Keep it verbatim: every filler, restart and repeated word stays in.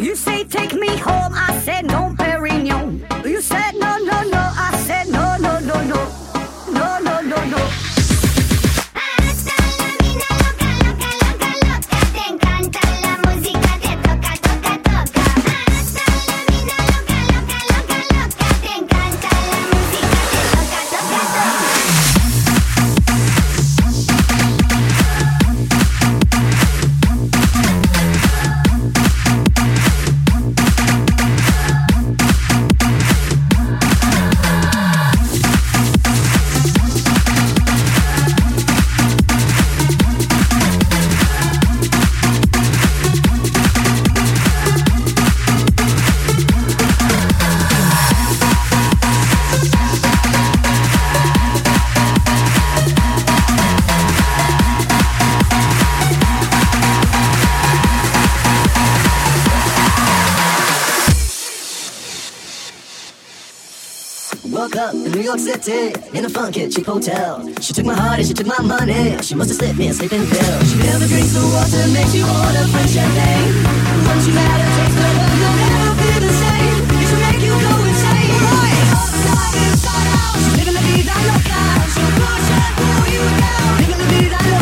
You say take me home, I said no, Perignon. You said no, no, no, I said no, no, no, no, no, no, no, no. Hasta la mina loca, loca, loca, loca. Te encanta la música, te toca, toca, toca. Hasta la mina loca, loca, loca, loca. Te encanta la música, te toca, toca, toca. Woke up in New York City, in a funky cheap hotel. She took my heart and she took my money. She must have slipped me a sleeping pill. She never drinks the water, makes you order French champagne. Once you had a taste of her, you'll never be the same. It should make you go insane. Right, upside, inside out. She's living la vida loca. She'll push and pull you down. Living la vida loca.